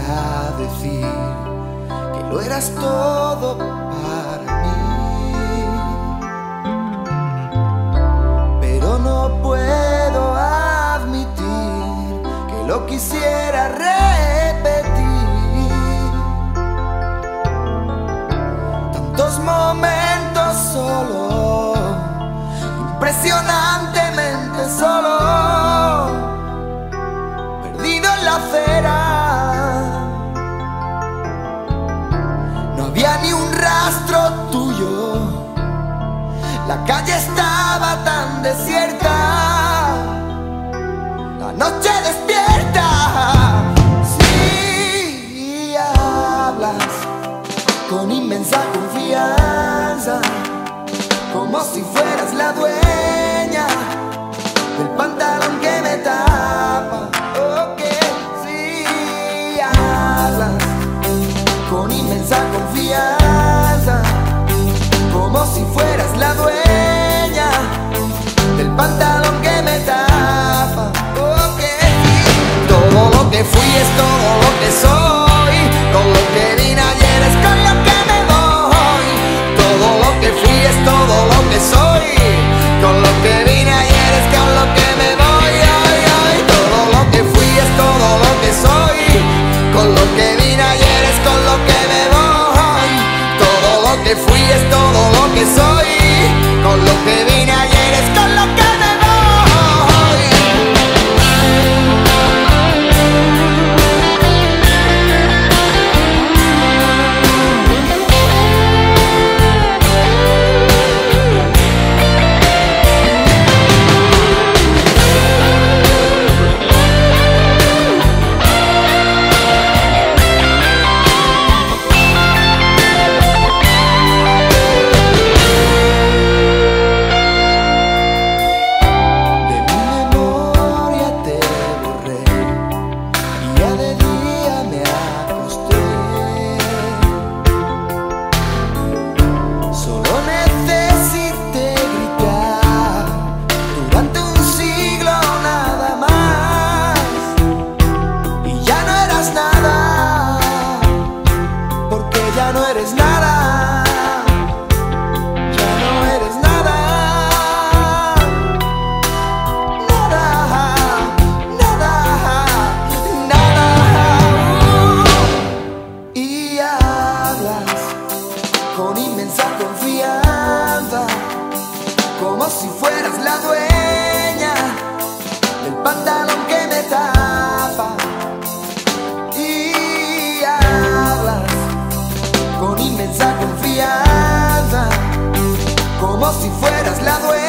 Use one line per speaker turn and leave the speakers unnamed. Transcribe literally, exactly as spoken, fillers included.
a decir que lo eras todo para mí, pero no puedo admitir que lo quisiera repetir. Tantos momentos solo, impresionantemente solo, perdido en la acera. No había ni un rastro tuyo, la calle estaba tan desierta, la noche despierta. Si hablas con inmensa confianza, como si fueras la dueña del pantalón que me tapa. Ok, si hablas con inmensa confianza, como si fueras la dueña del pantalón que me tapa. Ok, todo lo que fui es todo lo que soy, con lo que vine ayer es con lo que me voy. Todo lo que fui es todo lo que soy, con lo que vine ayer es con lo que me voy. Ay, ay. Todo lo que fui es todo lo que soy, con lo que vine ayer es con lo que me voy. Todo lo que fui es todo lo que soy, con lo que vine ayer es con lo que me voy. Ya no eres nada, ya no eres nada, nada, nada, nada. Uh, y hablas con inmensa confianza, como si fueras la dueña del pantalón que me tapa. Y hablas con inmensa confianza, como si fueras la dueña